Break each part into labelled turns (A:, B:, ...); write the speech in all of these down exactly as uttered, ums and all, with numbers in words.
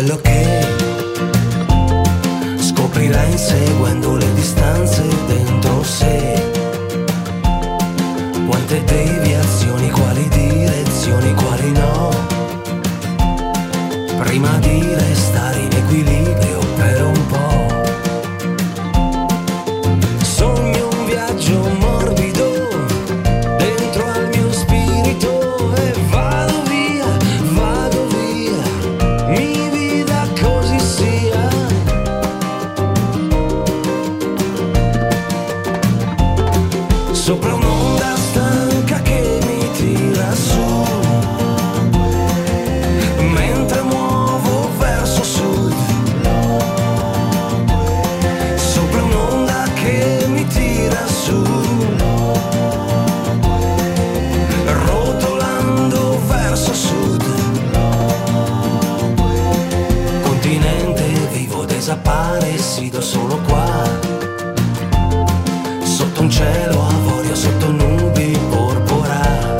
A: quello che scoprirà inseguendo le distanze dentro sé. Quante deviazioni, quali direzioni, quali no, prima di restare in equilibrio per un po'. Sogno un viaggio morbido dentro al mio spirito e vado via, vado via, mi vita così sia. Sopra un'onda stanca che mi tira su, mentre muovo verso sud. Sopra un'onda che mi tira su, rotolando verso sud. Continente vivo desaparecido solo qua, sotto un cielo avorio, sotto nubi porpora.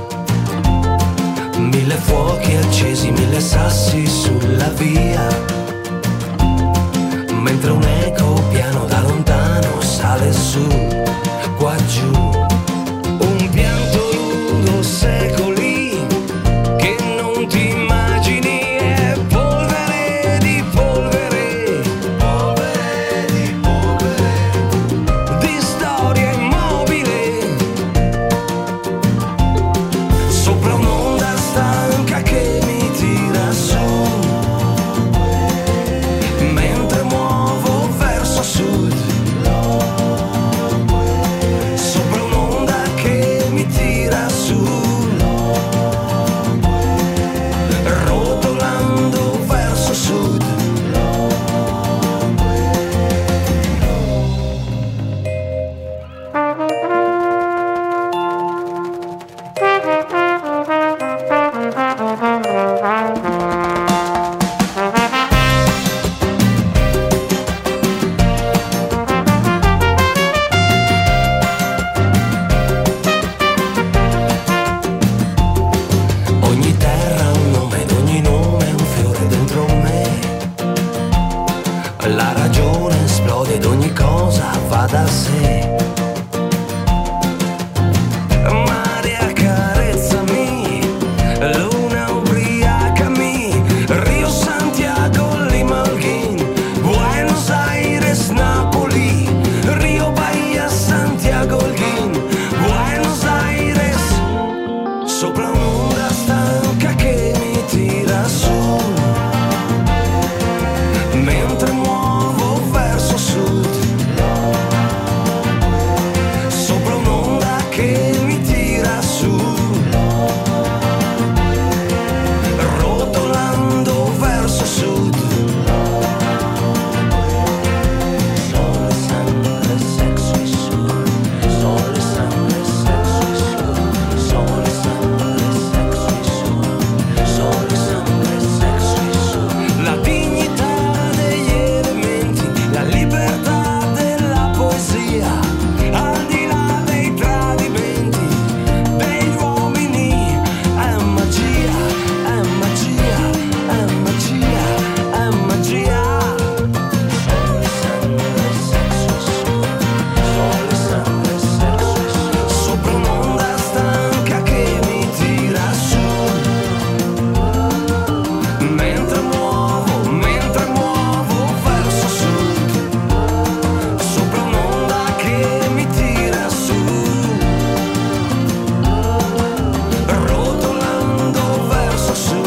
A: Mille fuochi accesi, mille sassi sulla via, mentre un eco piano da lontano sale su, qua giù. Un pianto nudo, secoli che non ti immagini, è polvere di polvere, polvere di polvere, di storia immobile. Sopra un'onda stanca che mi tira su, mentre muovo verso sud. Sopra un'onda che mi tira su, rotolando verso sud. Ogni terra ha un nome ed ogni nome è un fiore dentro me. La ragione esplode ed ogni cosa va da sé. Mare accarezzami, luna ubriacami, Rio, Santiago, Lima, Holguín, Buenos Aires, Napoli, Rio, Bahia, Santiago, Holguín, Buenos Aires. Sopra un'onda stanca che mi tira su, mentre muovo verso sud. Sopra un'onda che mi tira su, rotolando verso sud. Sole, sangue, sexo e sud. Sole, sangue, sexo e sud. Sole, sangue, sexo e sud. Sole, sangue, sexo e sud. La dignità degli elementi, la libertà della poesia, al di là dei tradimenti degli uomini. È magia, è magia, è magia, è magia. Sole, sangue, sexo e sud. Sole, sangue, sexo e sud. Sopra un'onda stanca che mi tira su, mentre muovo, mentre muovo verso sud. Sopra un'onda che mi tira su, rotolando verso sud.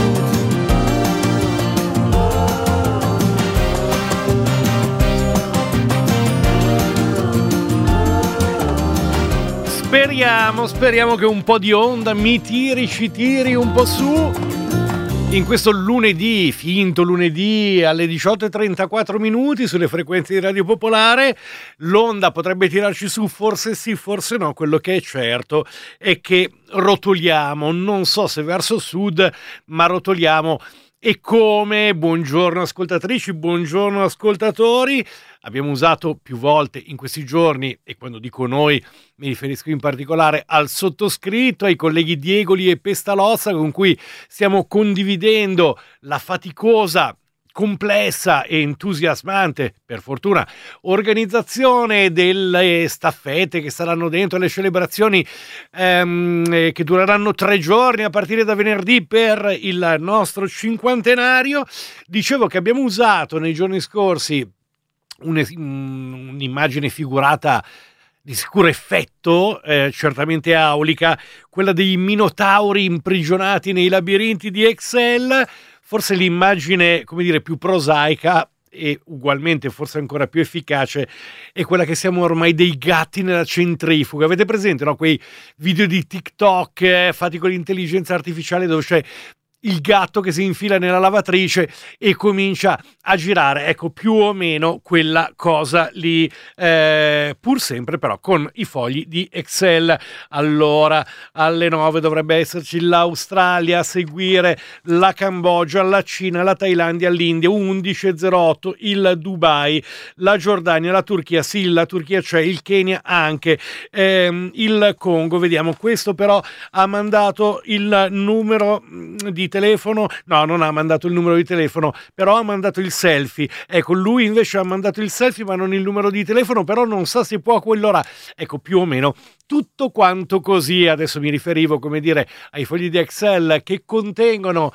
B: Speriamo, speriamo che un po' di onda mi tiri, ci tiri un po' su in questo lunedì, finto lunedì alle diciotto e trentaquattro minuti sulle frequenze di Radio Popolare. L'onda potrebbe tirarci su, forse sì, forse no. Quello che è certo è che rotoliamo, non so se verso sud, ma rotoliamo. E come? Buongiorno ascoltatrici, buongiorno ascoltatori. Abbiamo usato più volte in questi giorni, e quando dico noi mi riferisco in particolare al sottoscritto, ai colleghi Diegoli e Pestalozza, con cui stiamo condividendo la faticosa complessa e entusiasmante, per fortuna, organizzazione delle staffette che saranno dentro le celebrazioni ehm, che dureranno tre giorni a partire da venerdì per il nostro cinquantenario. Dicevo che abbiamo usato nei giorni scorsi un'immagine figurata di sicuro effetto, eh, certamente aulica, quella dei minotauri imprigionati nei labirinti di Excel. Forse l'immagine, come dire, più prosaica e ugualmente forse ancora più efficace è quella che siamo ormai dei gatti nella centrifuga. Avete presente, no? Quei video di TikTok eh, fatti con l'intelligenza artificiale dove c'è il gatto che si infila nella lavatrice e comincia a girare. Ecco, più o meno quella cosa lì, eh, pur sempre però con i fogli di Excel. Allora, alle nove dovrebbe esserci l'Australia a seguire, la Cambogia, la Cina, la Thailandia, l'India, undici e zero otto il Dubai, la Giordania, la Turchia, sì, la Turchia c'è, il Kenya anche, ehm, il Congo, vediamo, questo però ha mandato il numero di telefono, no, non ha mandato il numero di telefono, però ha mandato il selfie. Ecco, lui invece ha mandato il selfie ma non il numero di telefono, però non sa se può a quell'ora. Ecco, più o meno tutto quanto così. Adesso mi riferivo, come dire, ai fogli di Excel che contengono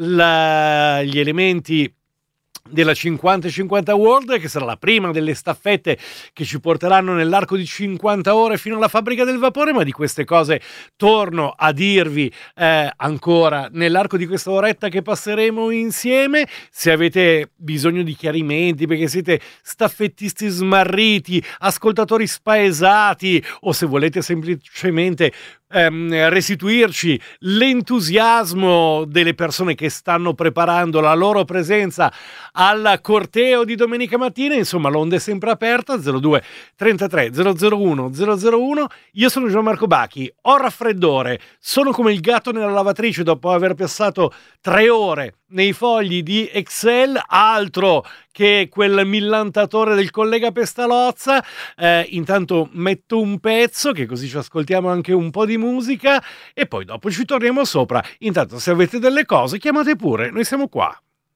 B: la, gli elementi della cinquanta cinquanta World, che sarà la prima delle staffette che ci porteranno nell'arco di cinquanta ore fino alla fabbrica del vapore, ma di queste cose torno a dirvi eh, ancora nell'arco di questa oretta che passeremo insieme. Se avete bisogno di chiarimenti perché siete staffettisti smarriti, ascoltatori spaesati, o se volete semplicemente ehm, restituirci l'entusiasmo delle persone che stanno preparando la loro presenza al corteo di domenica mattina, insomma l'onda è sempre aperta. Zero due trentatré zero zero uno zero zero uno. Io sono Gianmarco Bacchi, ho raffreddore, sono come il gatto nella lavatrice dopo aver passato tre ore nei fogli di Excel, altro che quel millantatore del collega Pestalozza. Eh, intanto metto un pezzo che così ci ascoltiamo anche un po' di musica e poi dopo ci torniamo sopra. Intanto, se avete delle cose chiamate pure, noi siamo qua.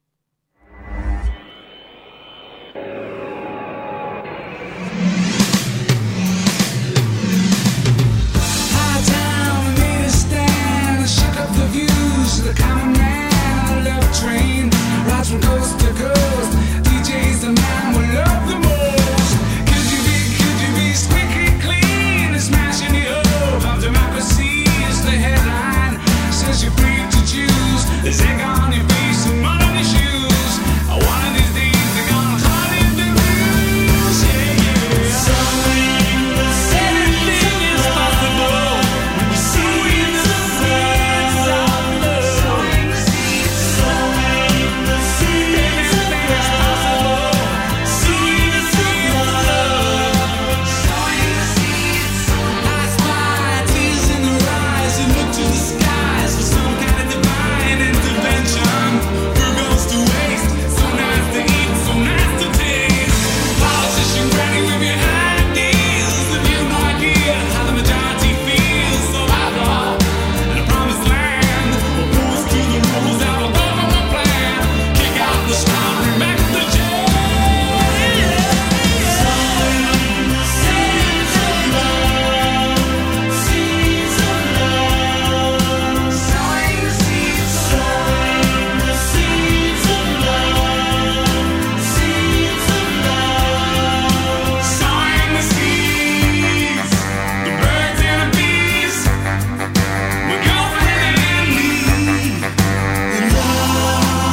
C: The common man on a love train rides from coast to coast. D J's the man we love the most. Could you be, could you be squeaky clean and smashing the hope of democracy is the headline. Says you're free to choose. There's egg on your face and mud on your shoes. One of these days they're gonna call it the news. Yeah, yeah. So anything is possible when you see the seeds of love. Sowing the seeds, sowing the seeds. Anything is possible. Sowing the seeds of love. Sowing the seeds. I spy tears in their eyes and look to the skies for some kind of divine intervention. Who goes to waste? So nice to eat, so nice to taste. Politician granny with your ideas. If you have no idea how the majority feels, so outlaw in a promised land. Opposed to the rules of a government plan. Kick out the strong, bring back the jail. Sowing the seeds of love, seeds of love. Sowing the seeds, sowing the seeds of love, seeds of love. Sowing the seeds, the birds and the bees, my girlfriend and me, in love.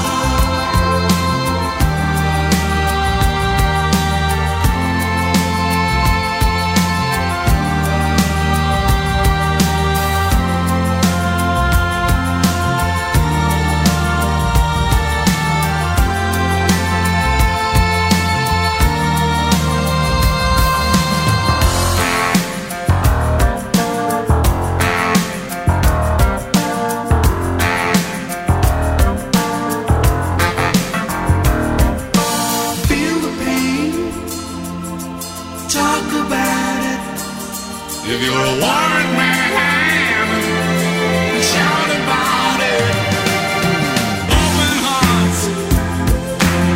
C: Feel the pain, talk about it. If you're a warrant man, shout about it. Open hearts,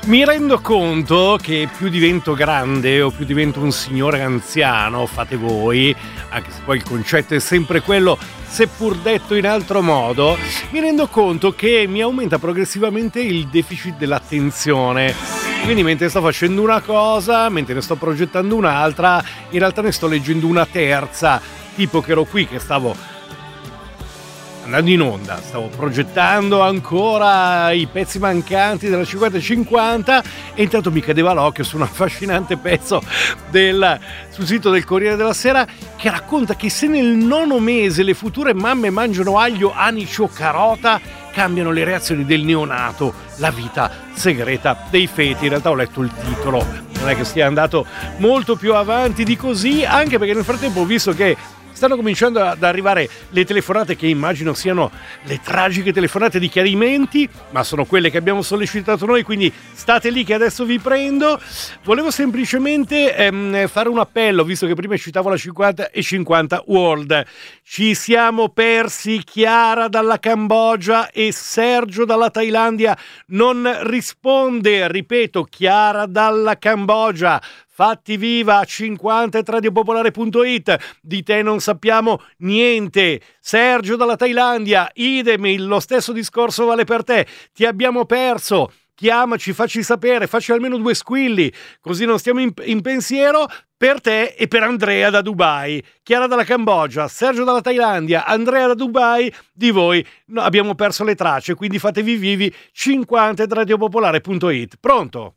B: Mi rendo conto che più divento grande o più divento un signore anziano, fate voi, anche se poi il concetto è sempre quello, seppur detto in altro modo, mi rendo conto che mi aumenta progressivamente il deficit dell'attenzione. Quindi mentre sto facendo una cosa, mentre ne sto progettando un'altra, in realtà ne sto leggendo una terza, tipo che ero qui che stavo andando in onda, stavo progettando ancora i pezzi mancanti della cinquanta cinquanta e intanto mi cadeva l'occhio su un affascinante pezzo del, sul sito del Corriere della Sera che racconta che se nel nono mese le future mamme mangiano aglio, anice o carota cambiano le reazioni del neonato, la vita segreta dei feti. In realtà ho letto il titolo, non è che stia andato molto più avanti di così, anche perché nel frattempo ho visto che stanno cominciando ad arrivare le telefonate che immagino siano le tragiche telefonate di chiarimenti, ma sono quelle che abbiamo sollecitato noi, quindi state lì che adesso vi prendo. Volevo semplicemente ehm, fare un appello, visto che prima citavo la cinquanta e cinquanta World. Ci siamo persi Chiara dalla Cambogia e Sergio dalla Thailandia. Non risponde, ripeto, Chiara dalla Cambogia. Fatti viva a cinquanta et radiopopolare punto it, di te non sappiamo niente. Sergio dalla Thailandia, idem, lo stesso discorso vale per te, ti abbiamo perso. Chiamaci, facci sapere, facci almeno due squilli, così non stiamo in, in pensiero per te e per Andrea da Dubai. Chiara dalla Cambogia, Sergio dalla Thailandia, Andrea da Dubai, di voi no, abbiamo perso le tracce, quindi fatevi vivi, cinquanta et radiopopolare punto it. Pronto?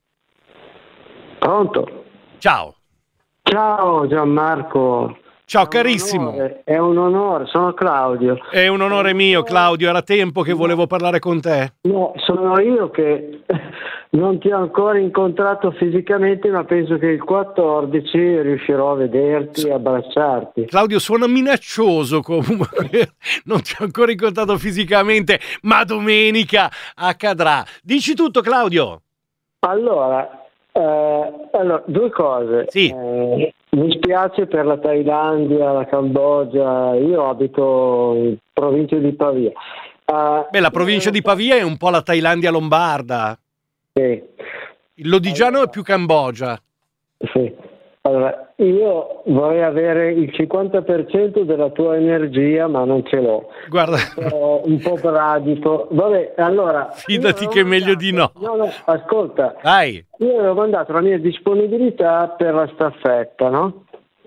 D: Pronto?
B: Ciao.
D: Ciao Gianmarco.
B: Ciao
D: È
B: carissimo.
D: Un onore, è un onore, sono Claudio.
B: È un onore mio, Claudio, era tempo che volevo parlare con te.
D: No, sono io che non ti ho ancora incontrato fisicamente, ma penso che il quattordici riuscirò a vederti e abbracciarti.
B: Claudio, suona minaccioso comunque, non ti ho ancora incontrato fisicamente, ma domenica accadrà. Dici tutto, Claudio.
D: Allora, eh, allora due cose.
B: Sì.
D: Eh, mi spiace per la Thailandia, la Cambogia, io abito in provincia di Pavia. Eh,
B: Beh, la provincia di Pavia è un po' la Thailandia lombarda.
D: Sì.
B: Il lodigiano è più Cambogia.
D: Sì. Allora, io vorrei avere il cinquanta per cento della tua energia, ma non ce l'ho.
B: Guarda,
D: Un po', un po' bradipo. Vabbè, allora...
B: fidati
D: io
B: che è
D: avevo
B: meglio di no.
D: mandato- No, no, ascolta.
B: Dai,
D: Io avevo mandato la mia disponibilità per la staffetta, no?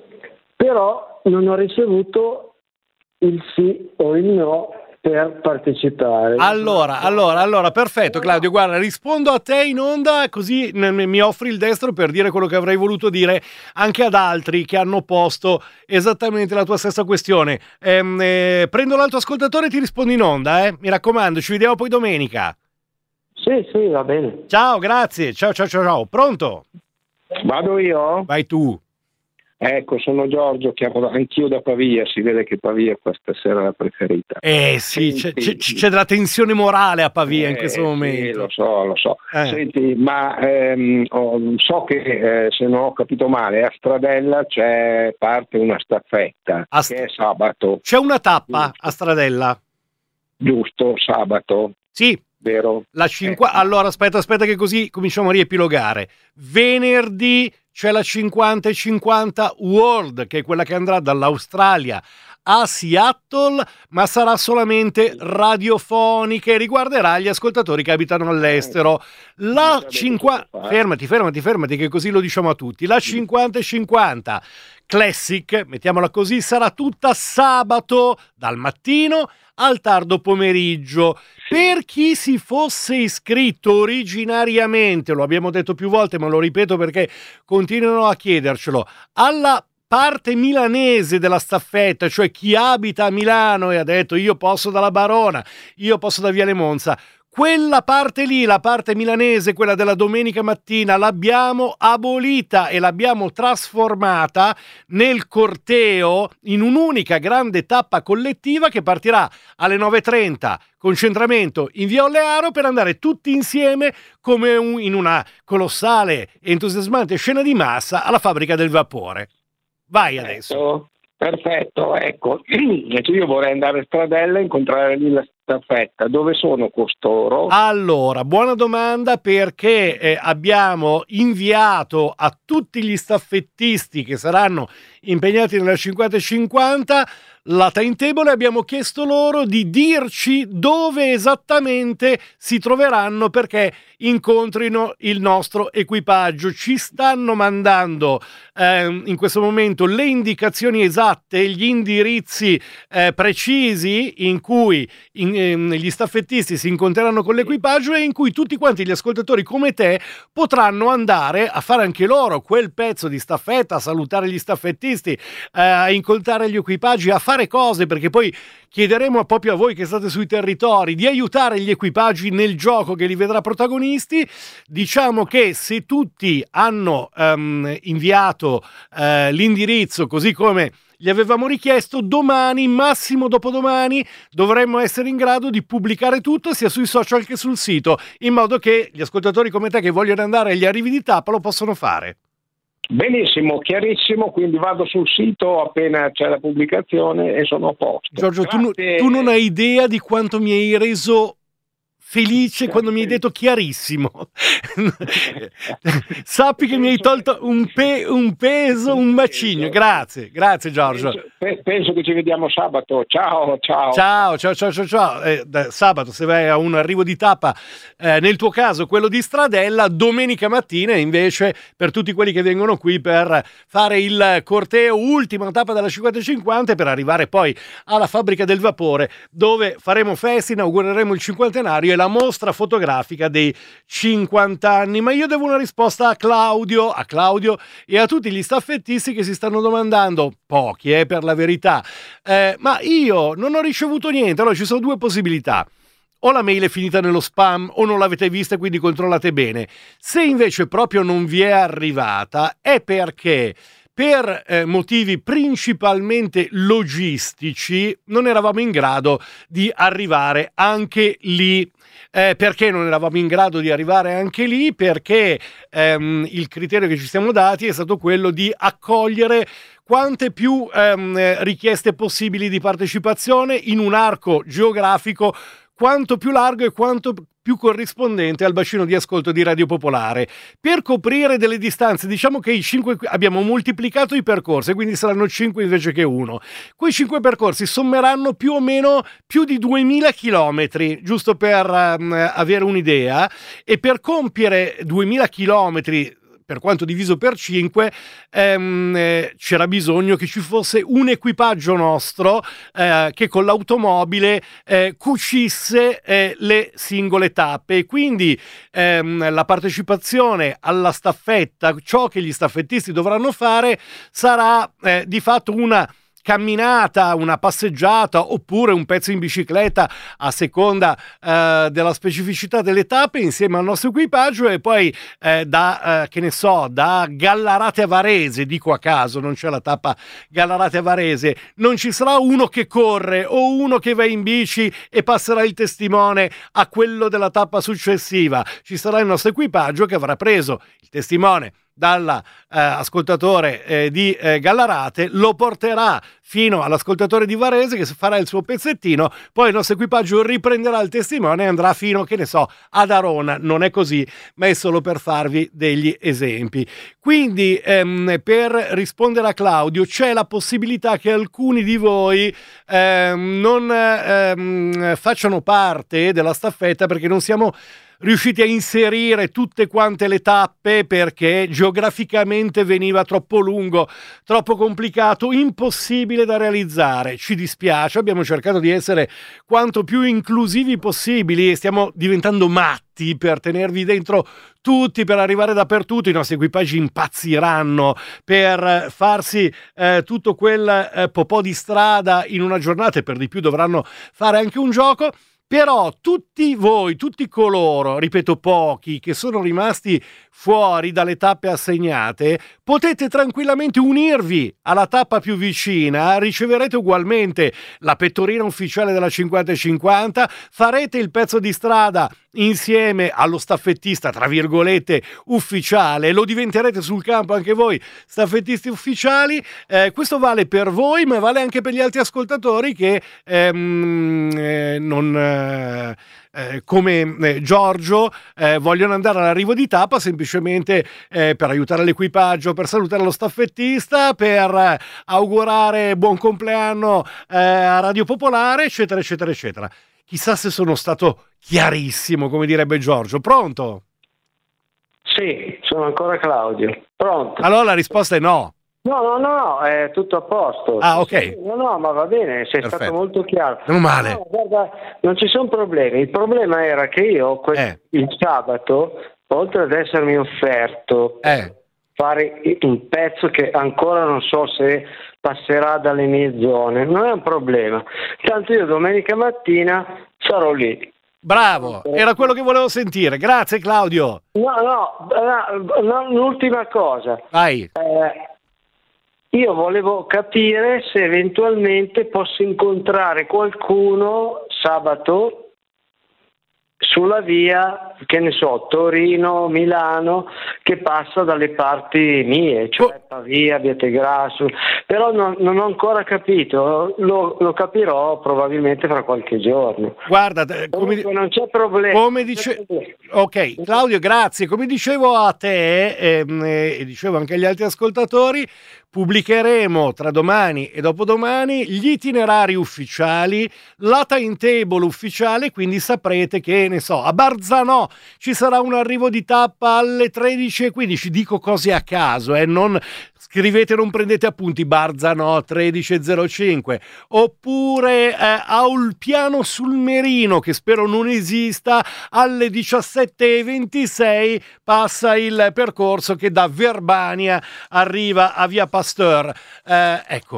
D: Però non ho ricevuto il sì o il no per partecipare.
B: allora, allora, allora, perfetto Claudio, guarda, rispondo a te in onda così ne- mi offri il destro per dire quello che avrei voluto dire anche ad altri che hanno posto esattamente la tua stessa questione. Ehm, eh, prendo l'altro ascoltatore e ti rispondo in onda, eh? Mi raccomando, ci vediamo poi domenica.
D: Sì, sì, va bene.
B: Ciao, grazie, ciao ciao ciao ciao, pronto?
E: Vado io?
B: Vai tu.
E: Ecco, sono Giorgio, chiamo anch'io da Pavia, si vede che Pavia questa sera è la preferita.
B: Eh sì, c'è,
E: Senti-
B: c'è- c'è della tensione morale a Pavia in
E: Eh,
B: questo
E: sì,
B: momento.
E: lo so, lo so.
B: Eh.
E: Senti, ma ehm, oh, so che eh, se non ho capito male, a Stradella c'è parte una staffetta,
B: A St-
E: che è sabato,
B: C'è una tappa a Stradella.
E: giusto? Sabato,
B: Sì,
E: vero?
B: la cinqua-
E: Eh.
B: allora aspetta, aspetta che così cominciamo a riepilogare. Venerdì c'è la cinquanta e cinquanta World, che è quella che andrà dall'Australia a Seattle, ma sarà solamente radiofonica e riguarderà gli ascoltatori che abitano all'estero. La
E: Non
B: cinquanta
E: sapevo cosa fa.
B: fermati, fermati, fermati, che così lo diciamo a tutti. La cinquanta e cinquanta Classic, mettiamola così, sarà tutta sabato dal mattino al tardo pomeriggio. Per chi si fosse iscritto originariamente, lo abbiamo detto più volte, ma lo ripeto perché continuano a chiedercelo, alla parte milanese della staffetta, cioè chi abita a Milano e ha detto io posso dalla Barona, io posso da Viale Monza, quella parte lì, la parte milanese, quella della domenica mattina, l'abbiamo abolita e l'abbiamo trasformata nel corteo in un'unica grande tappa collettiva che partirà alle nove e trenta, concentramento in Via Olearo, per andare tutti insieme come un- in una colossale e entusiasmante scena di massa alla fabbrica del vapore. Vai adesso.
E: Perfetto, perfetto, ecco. Invece io vorrei andare a Stradella e incontrare lì la, staffetta, dove sono costoro?
B: Allora, buona domanda, perché eh, abbiamo inviato a tutti gli staffettisti che saranno impegnati nella cinquanta cinquanta la timetable e abbiamo chiesto loro di dirci dove esattamente si troveranno perché incontrino il nostro equipaggio. Ci stanno mandando eh, in questo momento le indicazioni esatte, gli indirizzi eh, precisi in cui in, ehm, gli staffettisti si incontreranno con l'equipaggio e in cui tutti quanti gli ascoltatori come te potranno andare a fare anche loro quel pezzo di staffetta, a salutare gli staffettisti, eh, a incontrare gli equipaggi, a fare cose, perché poi chiederemo proprio a voi che state sui territori di aiutare gli equipaggi nel gioco che li vedrà protagonisti. Diciamo che se tutti hanno um, inviato uh, l'indirizzo così come gli avevamo richiesto, domani, massimo dopodomani, dovremmo essere in grado di pubblicare tutto sia sui social che sul sito, in modo che gli ascoltatori come te che vogliono andare agli arrivi di tappa lo possono fare.
E: Benissimo, chiarissimo, quindi vado sul sito appena c'è la pubblicazione e sono a posto.
B: Giorgio, tu, tu non hai idea di quanto mi hai reso felice quando mi hai detto chiarissimo. Sappi che mi hai tolto un, pe- un peso, un macigno. Grazie, grazie Giorgio.
E: Penso, penso che ci vediamo sabato. Ciao, ciao.
B: Ciao, ciao, ciao, ciao, ciao. Eh, sabato se vai a un arrivo di tappa, eh, nel tuo caso quello di Stradella, domenica mattina invece per tutti quelli che vengono qui per fare il corteo ultima tappa della cinquanta cinquanta per arrivare poi alla fabbrica del vapore dove faremo festa, inaugureremo il cinquantenario e la mostra fotografica dei cinquanta anni. Ma io devo una risposta a Claudio, a Claudio e a tutti gli staffettisti che si stanno domandando, pochi eh, per la verità, eh, ma io non ho ricevuto niente. Allora ci sono due possibilità: o la mail è finita nello spam o non l'avete vista, quindi controllate bene. Se invece proprio non vi è arrivata è perché per eh, motivi principalmente logistici non eravamo in grado di arrivare anche lì. Eh, perché non eravamo in grado di arrivare anche lì? Perché ehm, il criterio che ci siamo dati è stato quello di accogliere quante più ehm, richieste possibili di partecipazione in un arco geografico quanto più largo e quanto più corrispondente al bacino di ascolto di Radio Popolare. Per coprire delle distanze, diciamo che i cinque abbiamo moltiplicato i percorsi, quindi saranno cinque invece che uno. Quei cinque percorsi sommeranno più o meno più di duemila chilometri, giusto per um, avere un'idea, e per compiere duemila chilometri per quanto diviso per cinque, ehm, eh, c'era bisogno che ci fosse un equipaggio nostro eh, che con l'automobile eh, cucisse eh, le singole tappe, e quindi ehm, la partecipazione alla staffetta, ciò che gli staffettisti dovranno fare sarà eh, di fatto una camminata, una passeggiata oppure un pezzo in bicicletta a seconda eh, della specificità delle tappe insieme al nostro equipaggio, e poi eh, da eh, che ne so da Gallarate a Varese, dico a caso, non c'è la tappa Gallarate a Varese, non ci sarà uno che corre o uno che va in bici e passerà il testimone a quello della tappa successiva. Ci sarà il nostro equipaggio che avrà preso il testimone dall'ascoltatore eh, eh, di eh, Gallarate, lo porterà fino all'ascoltatore di Varese che farà il suo pezzettino, poi il nostro equipaggio riprenderà il testimone e andrà fino, che ne so, ad Arona. Non è così, ma è solo per farvi degli esempi. Quindi ehm, per rispondere a Claudio, c'è la possibilità che alcuni di voi ehm, non ehm, facciano parte della staffetta perché non siamo riusciti a inserire tutte quante le tappe perché geograficamente veniva troppo lungo, troppo complicato, impossibile da realizzare. Ci dispiace, abbiamo cercato di essere quanto più inclusivi possibili e stiamo diventando matti per tenervi dentro tutti, per arrivare dappertutto. I nostri equipaggi impazziranno per farsi eh, tutto quel eh, popò di strada in una giornata, e per di più dovranno fare anche un gioco. Però tutti voi, tutti coloro, ripeto pochi, che sono rimasti fuori dalle tappe assegnate, potete tranquillamente unirvi alla tappa più vicina, riceverete ugualmente la pettorina ufficiale della cinquanta cinquanta, farete il pezzo di strada insieme allo staffettista, tra virgolette, ufficiale. Lo diventerete sul campo anche voi, staffettisti ufficiali. Eh, questo vale per voi, ma vale anche per gli altri ascoltatori che ehm, eh, non... Eh, Eh, come eh, Giorgio eh, vogliono andare all'arrivo di tappa semplicemente eh, per aiutare l'equipaggio, per salutare lo staffettista, per eh, augurare buon compleanno eh, a Radio Popolare, eccetera eccetera eccetera. Chissà se sono stato chiarissimo, come direbbe Giorgio. Pronto?
D: Sì, sono ancora Claudio. Pronto?
B: Allora la risposta è no.
D: No, no, no, no, è tutto a posto.
B: Ah, ok.
D: No, no, ma va bene, sei
B: Perfetto.
D: stato molto chiaro.
B: Meno male.
D: No, guarda, non ci sono problemi. Il problema era che io que-
B: Eh.
D: il sabato, oltre ad essermi offerto
B: Eh.
D: fare un pezzo che ancora non so se passerà dalle mie zone, non è un problema. Tanto io domenica mattina sarò lì.
B: Bravo, era quello che volevo sentire. Grazie Claudio.
D: No, no, no, no, l'ultima cosa.
B: Vai.
D: Eh, io volevo capire se eventualmente posso incontrare qualcuno sabato sulla via, che ne so, Torino, Milano, che passa dalle parti mie, cioè Pavia, Vietegrasso, però non, non ho ancora capito, lo, lo capirò probabilmente fra qualche giorno.
B: Guarda, eh, come,
D: Comunque non c'è problema.
B: come dice... Ok, Claudio, grazie. Come dicevo a te ehm, e dicevo anche agli altri ascoltatori, pubblicheremo tra domani e dopodomani gli itinerari ufficiali, la timetable ufficiale, quindi saprete che, ne so, a Barzanò ci sarà un arrivo di tappa alle tredici e quindici. Dico cose a caso, eh, non scrivete, non prendete appunti. Barzanò tredici e zero cinque, oppure eh, a Ulpiano sul Merino, che spero non esista, alle diciassette e ventisei passa il percorso che da Verbania arriva a Via Pasteur. Eh, ecco,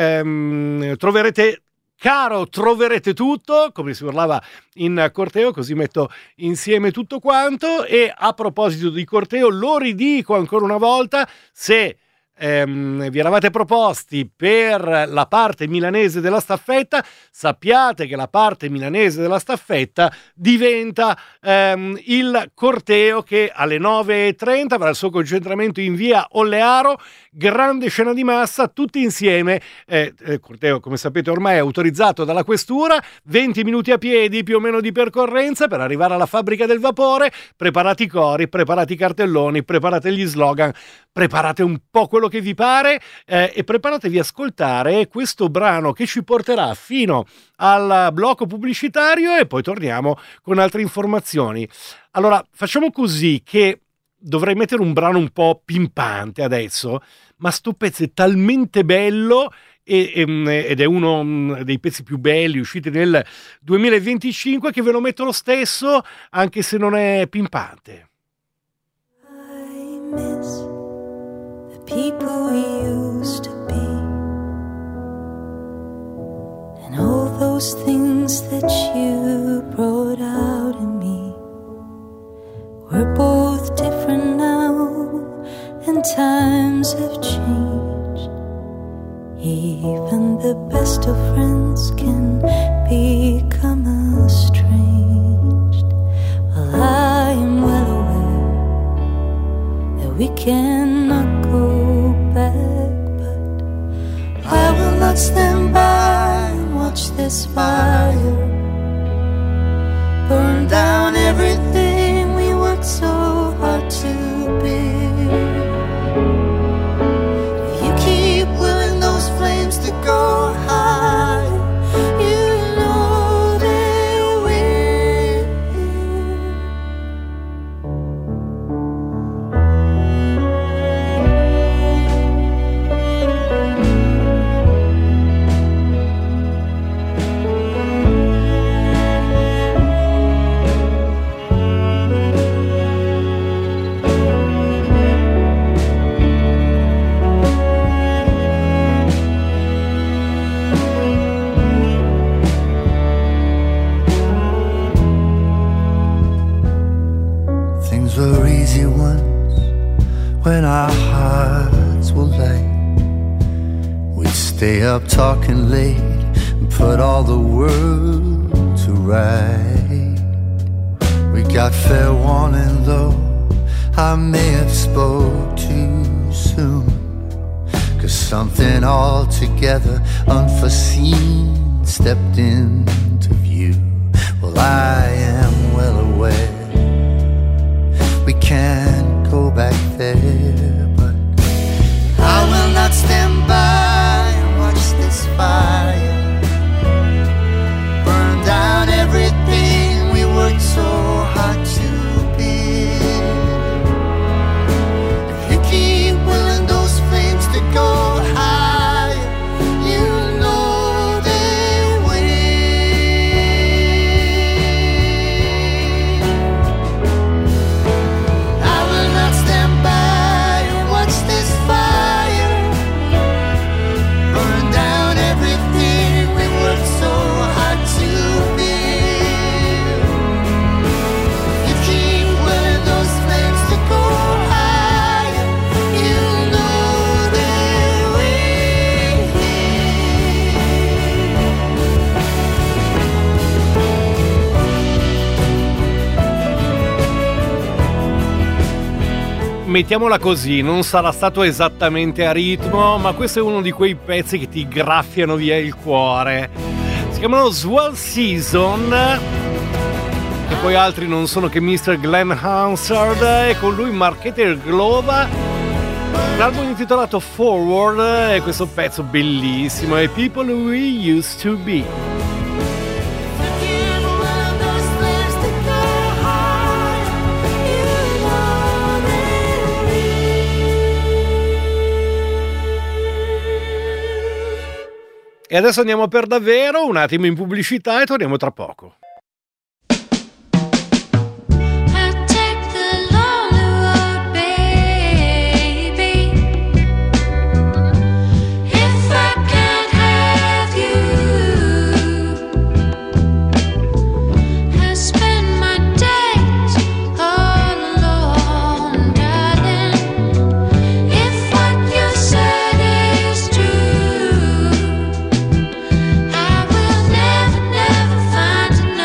B: ehm, troverete... Caro, troverete tutto, come si urlava in corteo, così metto insieme tutto quanto. E a proposito di corteo, lo ridico ancora una volta, se ehm, vi eravate proposti per la parte milanese della staffetta, sappiate che la parte milanese della staffetta diventa ehm, il corteo che alle nove e trenta avrà il suo concentramento in via Ollearo, grande scena di massa, tutti insieme. Eh, eh, corteo, come sapete, ormai è autorizzato dalla questura, venti minuti a piedi più o meno di percorrenza per arrivare alla fabbrica del vapore. Preparate i cori, preparate i cartelloni, preparate gli slogan, preparate un po' quello che vi pare eh, e preparatevi a ascoltare questo brano che ci porterà fino al blocco pubblicitario e poi torniamo con altre informazioni. Allora, facciamo così, che dovrei mettere un brano un po' pimpante adesso, ma sto pezzo è talmente bello e, e, ed è uno dei pezzi più belli usciti nel duemilaventicinque che ve lo metto lo stesso, anche se non è pimpante.
F: I miss the people we used to be, and all those things that you brought out in me. We're both different now, and times have changed. Even the best of friends can become estranged. Well, I am well aware that we cannot go back, but I will not stand by and watch this fire burn down everything we worked so hard to build. If you keep willing those flames to go high, you know they will.
A: Things were easy once when our hearts were light. We'd stay up talking late and put all the world to right. We
G: Without fair warning though, I may have spoke too soon, 'cause something altogether unforeseen stepped into view. Well, I am well aware we can't go back there, but I will not stand by and watch this fire burn down everything we worked so hard to build. If you keep willing those flames to go higher, you know they will. I will not stand by and watch this fire burn down everything we worked so hard to build. You keep willing those flames to go higher, you know they will.
B: Mettiamola così, non sarà stato esattamente a ritmo, ma questo è uno di quei pezzi che ti graffiano via il cuore. Si chiamano Swell Season, e poi altri non sono che mister Glenn Hansard e con lui Marketer Glova. Un album intitolato Forward, e questo pezzo bellissimo è People We Used to Be. E adesso andiamo per davvero, un attimo in pubblicità e torniamo tra poco.
F: I take the lonely road, baby. If I can't have you, I spend my days all alone, darling. If what you said is true, I will never, never find another.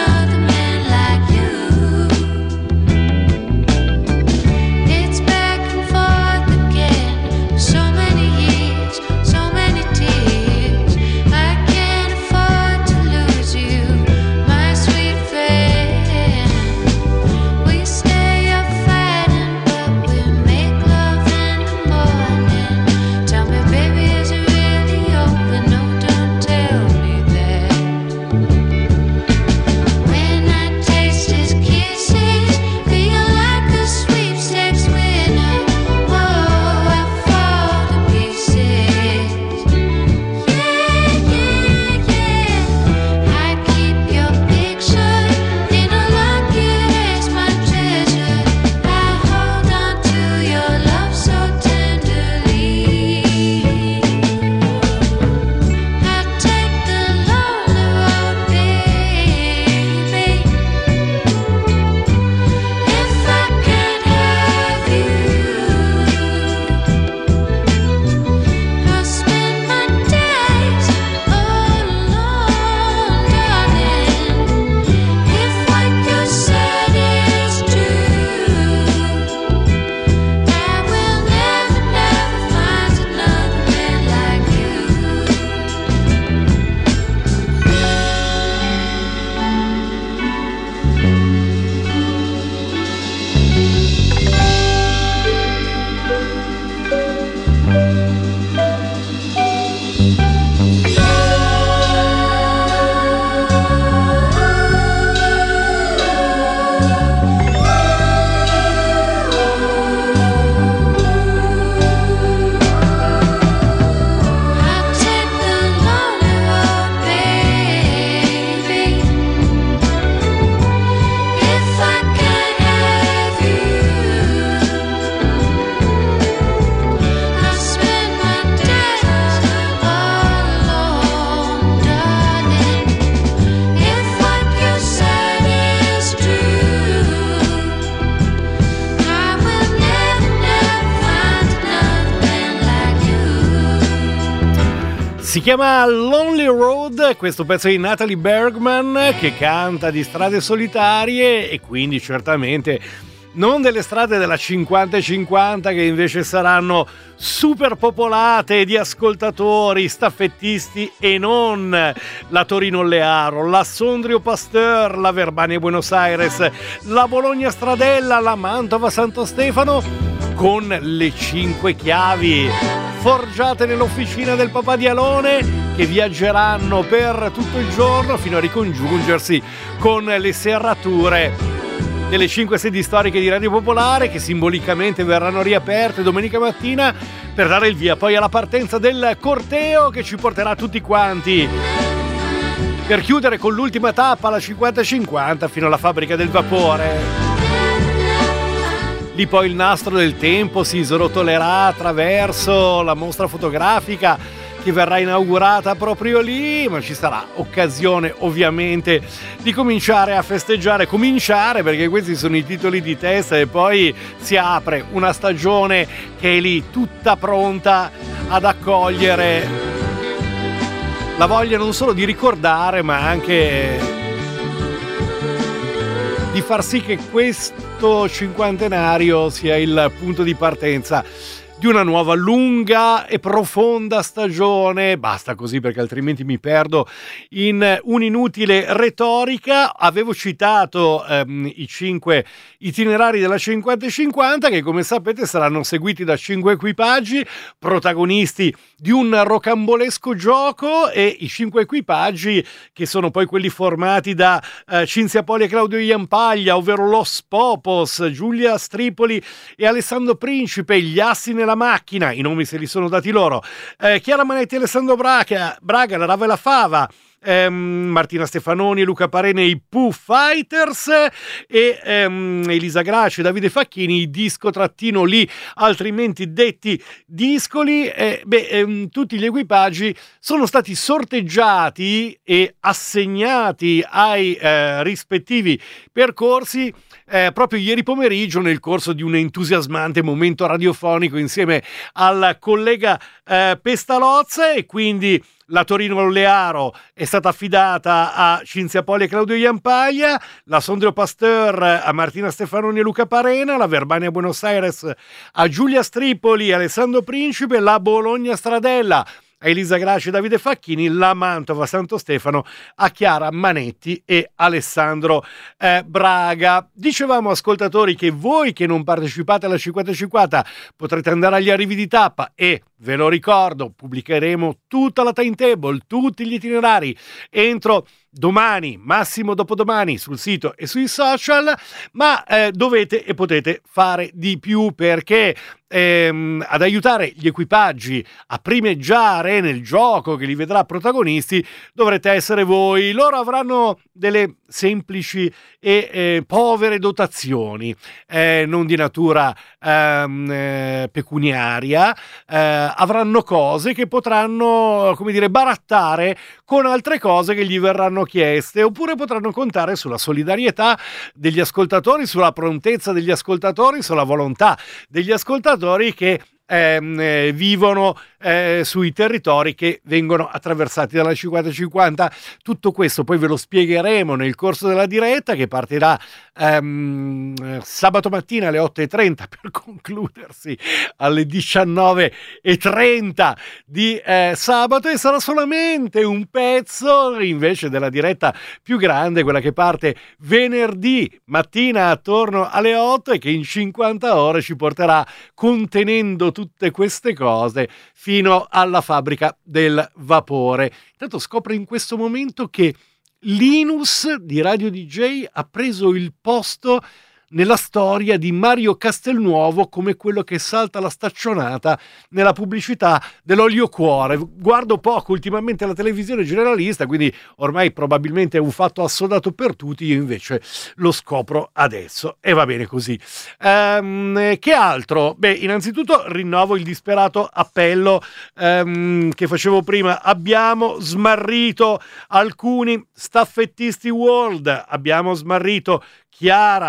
B: Si chiama Lonely Road, questo pezzo di Natalie Bergman che canta di strade solitarie e quindi certamente non delle strade della cinquanta e cinquanta che invece saranno super popolate di ascoltatori, staffettisti e non la Torino Learo, la Sondrio Pasteur, la Verbania Buenos Aires, la Bologna Stradella, la Mantova Santo Stefano con le cinque chiavi forgiate nell'officina del papà di Alone che viaggeranno per tutto il giorno fino a ricongiungersi con le serrature delle cinque sedi storiche di Radio Popolare che simbolicamente verranno riaperte domenica mattina per dare il via poi alla partenza del corteo che ci porterà tutti quanti per chiudere con l'ultima tappa, la cinquanta cinquanta, fino alla fabbrica del vapore. Lì poi il nastro del tempo si srotolerà attraverso la mostra fotografica che verrà inaugurata proprio lì, ma ci sarà occasione ovviamente di cominciare a festeggiare, cominciare perché questi sono i titoli di testa e poi si apre una stagione che è lì tutta pronta ad accogliere la voglia non solo di ricordare ma anche di far sì che questo cinquantenario sia il punto di partenza di una nuova lunga e profonda stagione. Basta così perché altrimenti mi perdo in un'inutile retorica. Avevo citato ehm, i cinque itinerari della cinquanta cinquanta che come sapete saranno seguiti da cinque equipaggi protagonisti di un rocambolesco gioco e i cinque equipaggi che sono poi quelli formati da eh, Cinzia Poli e Claudio Iampaglia, ovvero Los Popos, Giulia Stripoli e Alessandro Principe, gli assi nella macchina, i nomi se li sono dati loro, eh, Chiara Manetti e Alessandro Braga, Braga, la Rava e la Fava, ehm, Martina Stefanoni e Luca Parene, i Pooh Fighters e ehm, Elisa Graci e Davide Facchini, i disco trattino lì, altrimenti detti discoli. Eh, beh, ehm, tutti gli equipaggi sono stati sorteggiati e assegnati ai eh, rispettivi percorsi Eh, proprio ieri pomeriggio nel corso di un entusiasmante momento radiofonico insieme al collega eh, Pestalozza e quindi la Torino Learo è stata affidata a Cinzia Poli e Claudio Iampaglia, la Sondrio Pasteur a Martina Stefanoni e Luca Parena, la Verbania Buenos Aires a Giulia Stripoli e Alessandro Principe, la Bologna Stradella a Elisa Graci e Davide Facchini, la Mantova Santo Stefano a Chiara Manetti e Alessandro eh, Braga. Dicevamo ascoltatori che voi che non partecipate alla cinquanta cinquanta potrete andare agli arrivi di tappa e ve lo ricordo, pubblicheremo tutta la timetable, tutti gli itinerari entro domani, massimo dopodomani sul sito e sui social, ma eh, dovete e potete fare di più perché ehm, ad aiutare gli equipaggi a primeggiare nel gioco che li vedrà protagonisti dovrete essere voi. Loro avranno delle semplici e eh, povere dotazioni, eh, non di natura ehm, eh, pecuniaria, eh, avranno cose che potranno, come dire, barattare con altre cose che gli verranno chieste, oppure potranno contare sulla solidarietà degli ascoltatori, sulla prontezza degli ascoltatori, sulla volontà degli ascoltatori che ehm, eh, vivono eh, sui territori che vengono attraversati dalla cinquanta cinquanta. Tutto questo poi ve lo spiegheremo nel corso della diretta che partirà ehm, sabato mattina alle otto e trenta per concludersi alle diciannove e trenta di eh, sabato, e sarà solamente un pezzo invece della diretta più grande, quella che parte venerdì mattina attorno alle otto e che in cinquanta ore ci porterà, contenendo tutte queste cose, fino alla fabbrica del vapore. Intanto scopro in questo momento che Linus di Radio D J ha preso il posto nella storia di Mario Castelnuovo come quello che salta la staccionata nella pubblicità dell'olio cuore. Guardo poco ultimamente la televisione generalista, quindi ormai probabilmente è un fatto assodato per tutti, io invece lo scopro adesso e va bene così. Ehm, che altro? Beh, innanzitutto rinnovo il disperato appello ehm, che facevo prima. Abbiamo smarrito alcuni staffettisti World, abbiamo smarrito Chiara dalla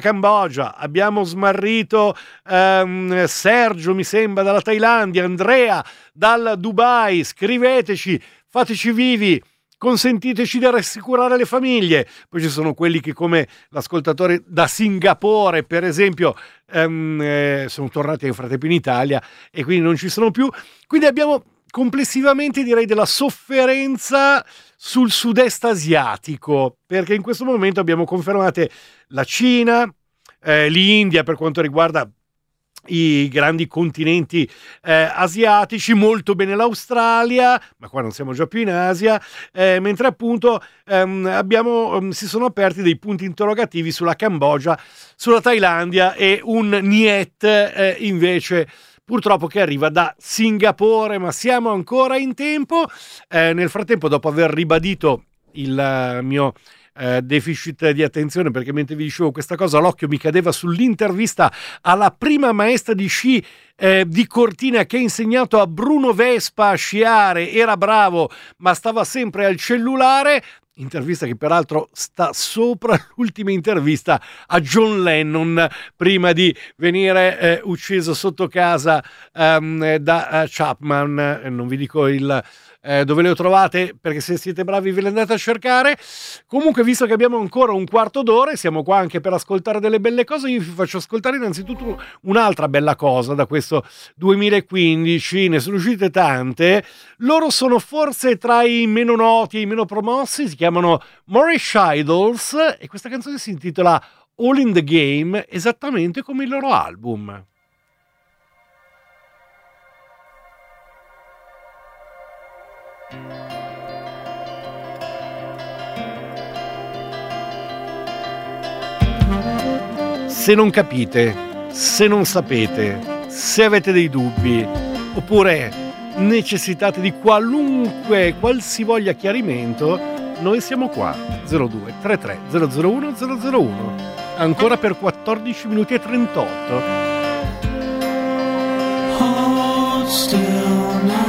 B: Cambogia, abbiamo smarrito ehm, Sergio, mi sembra, dalla Thailandia, Andrea dal Dubai. Scriveteci, fateci vivi, consentiteci di rassicurare le famiglie. Poi ci sono quelli che, come l'ascoltatore da Singapore per esempio, ehm, eh, sono tornati nel frattempo in Italia e quindi non ci sono più. Quindi abbiamo complessivamente, direi, della sofferenza sul sud-est asiatico, perché in questo momento abbiamo confermate la Cina, eh, l'India per quanto riguarda i grandi continenti eh, asiatici, molto bene l'Australia, ma qua non siamo già più in Asia, eh, mentre appunto ehm, abbiamo, um, si sono aperti dei punti interrogativi sulla Cambogia, sulla Thailandia e un niet eh, invece purtroppo che arriva da Singapore, ma siamo ancora in tempo. Eh, nel frattempo, dopo aver ribadito il uh, mio Uh, deficit di attenzione, perché mentre vi dicevo questa cosa l'occhio mi cadeva sull'intervista alla prima maestra di sci eh, di Cortina che ha insegnato a Bruno Vespa a sciare, era bravo ma stava sempre al cellulare, intervista che peraltro sta sopra l'ultima intervista a John Lennon prima di venire eh, ucciso sotto casa um, da uh, Chapman, eh, non vi dico il Eh, dove le ho trovate, perché se siete bravi ve le andate a cercare. Comunque, visto che abbiamo ancora un quarto d'ora e siamo qua anche per ascoltare delle belle cose, io vi faccio ascoltare innanzitutto un'altra bella cosa da questo duemilaquindici, ne sono uscite tante. Loro sono forse tra i meno noti e i meno promossi, si chiamano Moorish Idols e questa canzone si intitola All in the Game, esattamente come il loro album. Se non capite, se non sapete, se avete dei dubbi, oppure necessitate di qualunque, qualsivoglia chiarimento, noi siamo qua. zero due trentatré zero zero uno zero zero uno, ancora per quattordici minuti e trentotto.
C: Hold still now.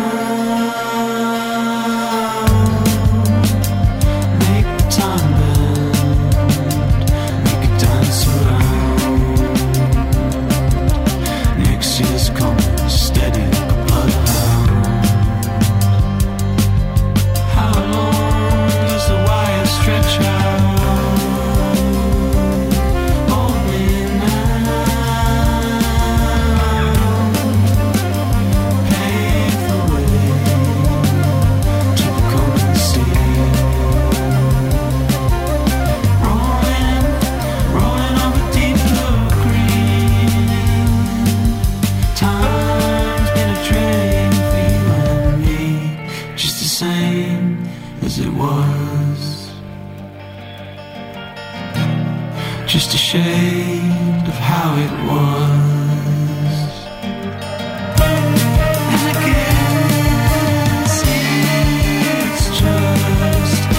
C: Make time bend. Make it dance around. Next year's coming steady like a bloodhound. How long does the wire stretch out? Only now. Pave the way to the golden sea. Rolling, rolling over deep blue green. Time's been a train for you and me, just the same as it was. Just a shade of how it was. And I guess it's just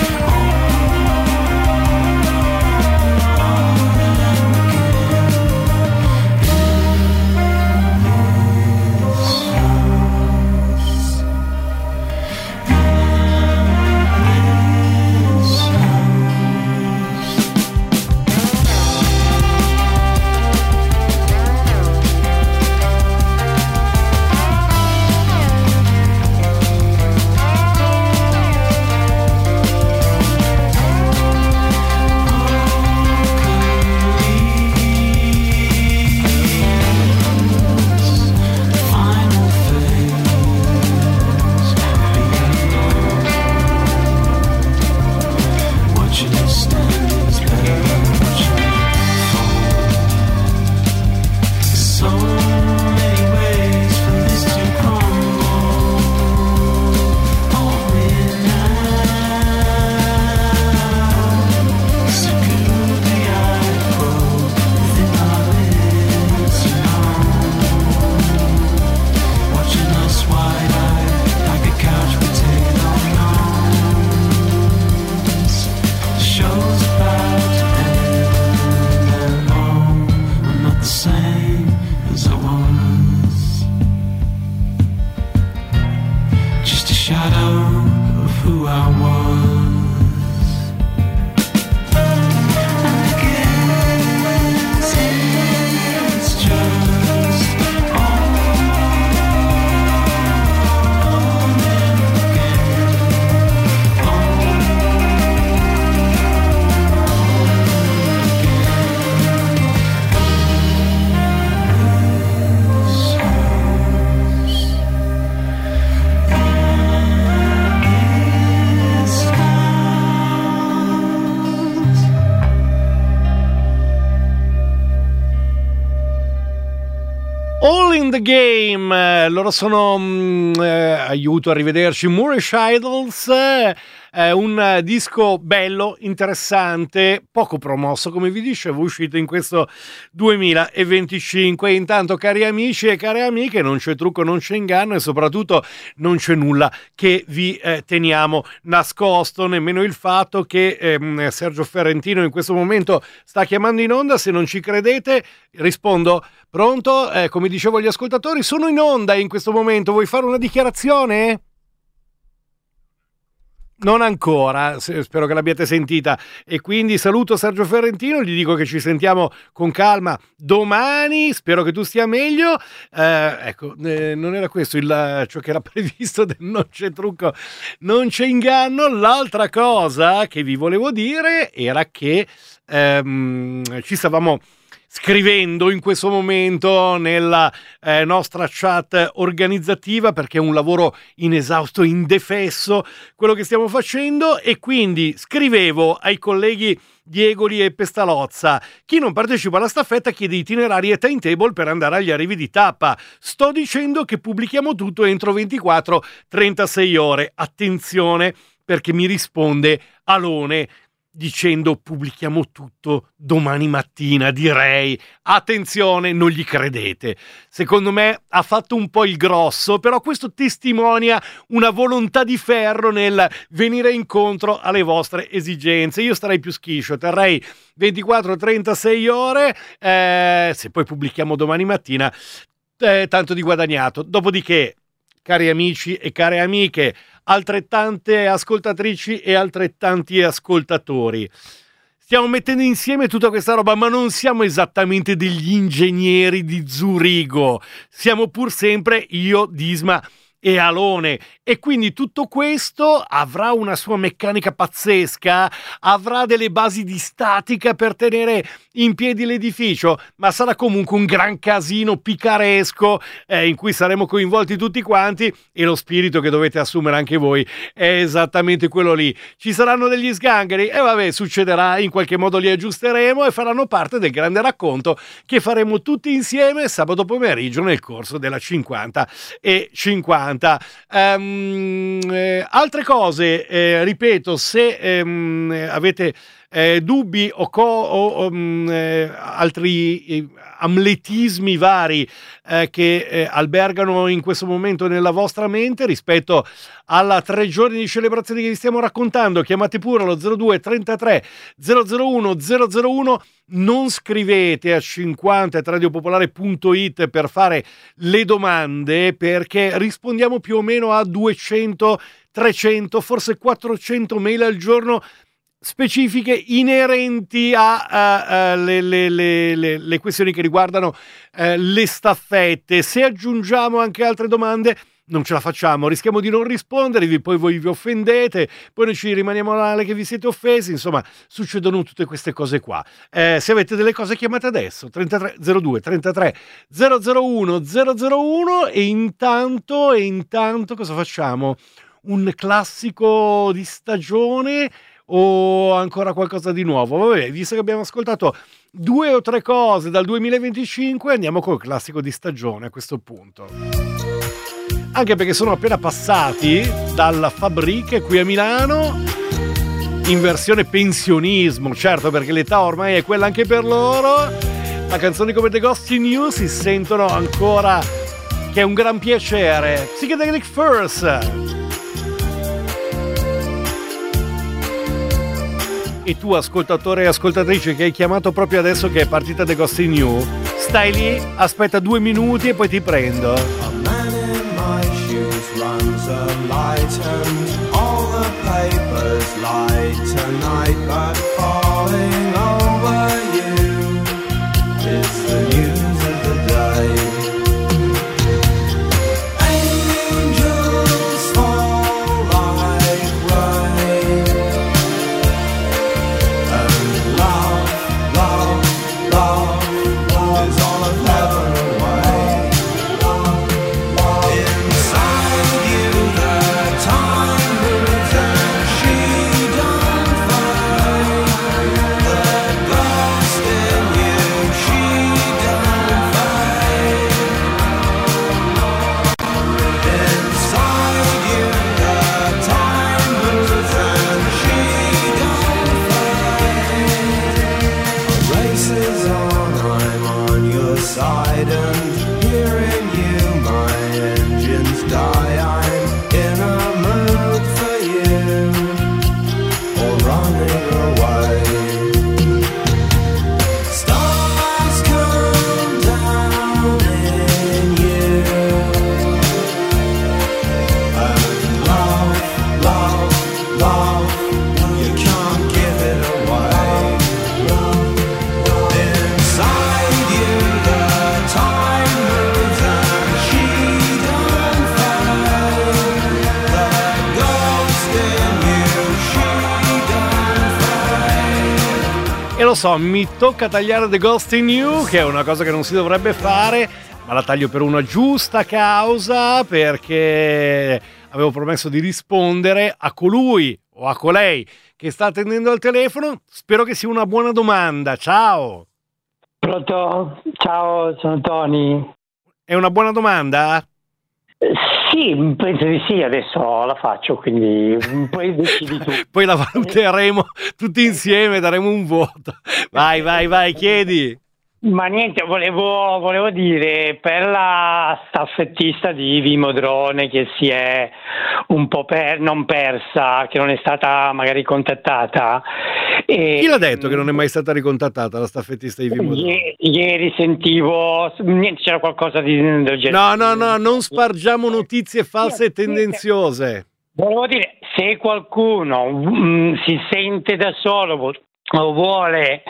B: All in the Game, eh, loro sono mm, eh, aiuto, arrivederci, Moorish Idols, eh, eh, un eh, disco bello, interessante, poco promosso come vi dicevo, uscito in questo duemilaventicinque. Intanto, cari amici e care amiche, non c'è trucco, non c'è inganno e soprattutto non c'è nulla che vi eh, teniamo nascosto, nemmeno il fatto che ehm, Sergio Ferrentino in questo momento sta chiamando in onda. Se non ci credete, rispondo. Pronto? Eh, come dicevo agli ascoltatori, sono in onda in questo momento. Vuoi fare una dichiarazione? Non ancora, spero che l'abbiate sentita. E quindi saluto Sergio Ferrentino, gli dico che ci sentiamo con calma domani. Spero che tu stia meglio. Eh, ecco, eh, non era questo il, ciò che era previsto del Non c'è trucco, non c'è inganno. L'altra cosa che vi volevo dire era che ehm, ci stavamo scrivendo in questo momento nella eh, nostra chat organizzativa, perché è un lavoro inesausto, indefesso quello che stiamo facendo, e quindi scrivevo ai colleghi Diegoli e Pestalozza: chi non partecipa alla staffetta chiede itinerari e timetable per andare agli arrivi di tappa. Sto dicendo che pubblichiamo tutto entro ventiquattro trentasei ore. Attenzione, perché mi risponde Alone dicendo pubblichiamo tutto domani mattina. Direi attenzione, non gli credete. Secondo me ha fatto un po' il grosso, però questo testimonia una volontà di ferro nel venire incontro alle vostre esigenze. Io starei più schiscio, terrei ventiquattro trentasei ore, eh, se poi pubblichiamo domani mattina, eh, tanto di guadagnato. Dopodiché, cari amici e care amiche, altrettante ascoltatrici e altrettanti ascoltatori, stiamo mettendo insieme tutta questa roba, ma non siamo esattamente degli ingegneri di Zurigo, siamo pur sempre io, Disma e Alone, e quindi tutto questo avrà una sua meccanica pazzesca, avrà delle basi di statica per tenere in piedi l'edificio, ma sarà comunque un gran casino picaresco eh, in cui saremo coinvolti tutti quanti, e lo spirito che dovete assumere anche voi è esattamente quello lì. Ci saranno degli sgangheri e vabbè, succederà, in qualche modo li aggiusteremo e faranno parte del grande racconto che faremo tutti insieme sabato pomeriggio nel corso della cinquanta e cinquanta. Um, eh, altre cose, eh, ripeto, se ehm, avete eh, dubbi o, co- o um, eh, altri eh, amletismi vari eh, che eh, albergano in questo momento nella vostra mente rispetto alla tre giorni di celebrazioni che vi stiamo raccontando, chiamate pure allo zero due trentatré zero zero uno zero zero uno. Non scrivete a cinquanta at radiopopolare punto it per fare le domande, perché rispondiamo più o meno a duecento trecento, forse quattrocento mail al giorno specifiche inerenti a, a, a le, le, le, le, le questioni che riguardano eh, le staffette. Se aggiungiamo anche altre domande non ce la facciamo, rischiamo di non rispondervi, poi voi vi offendete, poi noi ci rimaniamo male che vi siete offesi, insomma succedono tutte queste cose qua. Eh, se avete delle cose chiamate adesso trentatré zero due trentatré zero zero uno zero zero uno. E intanto, e intanto cosa facciamo? Un classico di stagione o ancora qualcosa di nuovo? Vabbè, visto che abbiamo ascoltato due o tre cose dal duemilaventicinque, andiamo col classico di stagione a questo punto. Anche perché sono appena passati dalla Fabriche qui a Milano in versione pensionismo, certo, perché l'età ormai è quella anche per loro. Ma canzoni come The Ghosty News si sentono ancora, che è un gran piacere. Psychedelic First. E tu, ascoltatore e ascoltatrice che hai chiamato proprio adesso che è partita The Ghosty New, stai lì, aspetta due minuti e poi ti prendo.
C: A man in my shoes runs a light and all the papers lie tonight, but falling over you is the news of the day. Angels fall like rain, and love, love, love, love is all of heaven away. Inside you the time moves and she don't fade.
B: E lo so, mi tocca tagliare The Ghost in You, che è una cosa che non si dovrebbe fare, ma la taglio per una giusta causa, perché avevo promesso di rispondere a colui o a colei che sta attendendo al telefono. Spero che sia una buona domanda. Ciao.
H: Pronto? Ciao, sono Tony.
B: È una buona domanda?
H: Eh, Sì, penso di sì, adesso la faccio, quindi poi decidi tu.
B: Poi la valuteremo tutti insieme, daremo un voto. Vai, vai, vai, chiedi.
H: Ma niente, volevo, volevo dire, per la staffettista di Vimodrone che si è un po' per, non persa, che non è stata magari contattata. E,
B: Chi l'ha detto che non è mai stata ricontattata la staffettista di Vimodrone?
H: i- Ieri sentivo, niente, c'era qualcosa di, del genere.
B: No, no, no, non spargiamo notizie false e tendenziose.
H: Volevo dire, se qualcuno mm, si sente da solo vo- o vuole...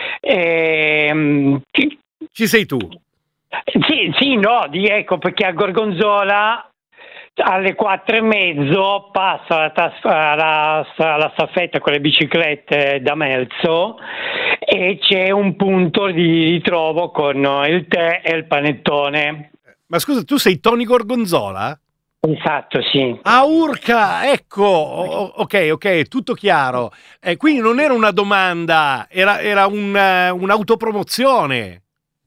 H: ehm, chi-
B: Ci sei tu.
H: sì, sì, no, di, ecco, perché a Gorgonzola alle quattro e mezzo passa la, tas- la, la staffetta con le biciclette da Melzo e c'è un punto di ritrovo con il tè e il panettone.
B: Ma scusa, tu sei Tony Gorgonzola?
H: Esatto, sì.
B: Ah, urca, ecco, o- ok, ok, tutto chiaro. Eh, quindi non era una domanda, era, era un, eh, un'autopromozione.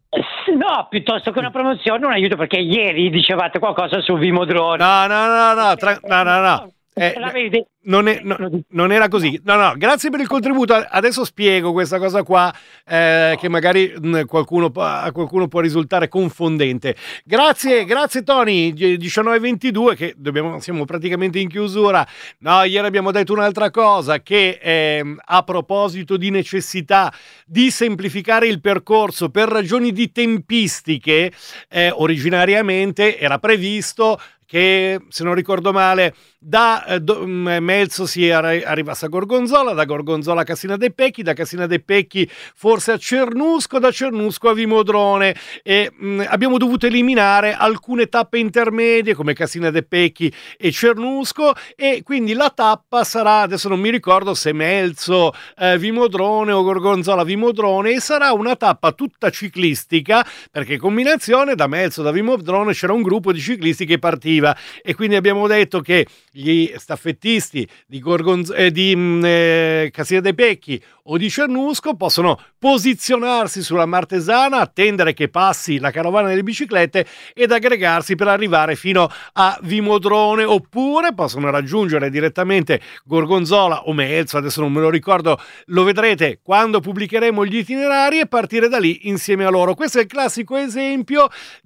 H: S- No, piuttosto che una promozione, un aiuto, perché ieri dicevate qualcosa su Vimodrone.
B: No, no, no, no, tra- no, no, no. Eh,
H: L'avevi detto.
B: non, è- no, non era così. No, no, grazie per il contributo. Adesso spiego questa cosa qua, eh, che magari mh, qualcuno, può- a qualcuno può risultare confondente. Grazie, grazie Tony. diciannove e ventidue, che dobbiamo, siamo praticamente in chiusura. No, ieri abbiamo detto un'altra cosa, che ehm, a proposito di necessità di semplificare il percorso per ragioni di tempistiche, eh, originariamente era previsto che, se non ricordo male, da eh, do- mh, Melzo si arri- arrivasse a Gorgonzola, da Gorgonzola a Cassina dei Pecchi, da Cassina dei Pecchi forse a Cernusco, da Cernusco a Vimodrone, e mh, abbiamo dovuto eliminare alcune tappe intermedie come Cassina dei Pecchi e Cernusco, e quindi la tappa sarà, adesso non mi ricordo se Melzo eh, Vimodrone o Gorgonzola Vimodrone, e sarà una tappa tutta ciclistica, perché in combinazione da Melzo da Vimodrone c'era un gruppo di ciclisti che partiva, e quindi abbiamo detto che gli staffettisti di, Gorgonz- eh, di mh, eh, Cassina dei Pecchi o di Cernusco possono posizionarsi sulla Martesana, attendere che passi la carovana delle biciclette ed aggregarsi per arrivare fino a Vimodrone, oppure possono raggiungere direttamente Gorgonzola o Melzo, adesso non me lo ricordo, lo vedrete quando pubblicheremo gli itinerari, e partire da lì insieme a loro. Questo è il classico esempio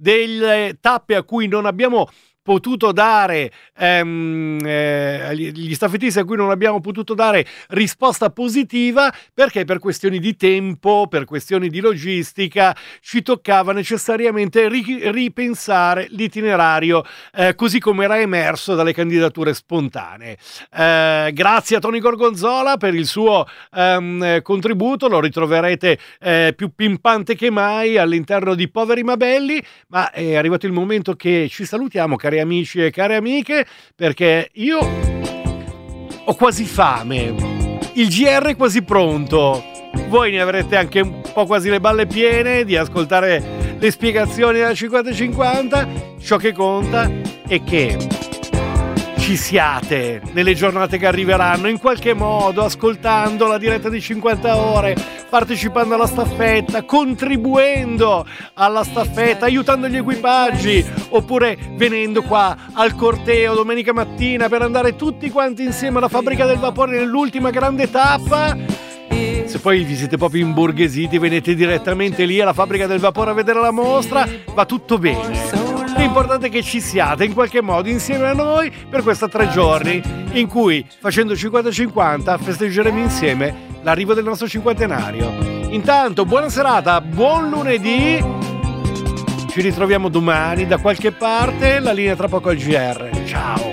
B: delle tappe a cui non abbiamo potuto dare ehm, eh, gli gli staffettisti a cui non abbiamo potuto dare risposta positiva, perché per questioni di tempo, per questioni di logistica ci toccava necessariamente ri- ripensare l'itinerario eh, così come era emerso dalle candidature spontanee. Eh, grazie a Tony Gorgonzola per il suo ehm, contributo, lo ritroverete eh, più pimpante che mai all'interno di Poveri ma Belli, ma è arrivato il momento che ci salutiamo, cari amici e care amiche, perché io ho quasi fame, il G R è quasi pronto, voi ne avrete anche un po' quasi le balle piene di ascoltare le spiegazioni della cinquanta cinquanta. Ciò che conta è che ci siate nelle giornate che arriveranno, in qualche modo, ascoltando la diretta di cinquanta ore, partecipando alla staffetta, contribuendo alla staffetta, aiutando gli equipaggi, oppure venendo qua al corteo domenica mattina per andare tutti quanti insieme alla fabbrica del vapore nell'ultima grande tappa. Se poi vi siete proprio imborghesiti, venite direttamente lì alla fabbrica del vapore a vedere la mostra, va tutto bene. L'importante è che ci siate in qualche modo insieme a noi per questi tre giorni in cui, facendo cinquanta cinquanta, festeggeremo insieme l'arrivo del nostro cinquantenario. Intanto, buona serata, buon lunedì, ci ritroviamo domani da qualche parte, la linea tra poco al G R. Ciao!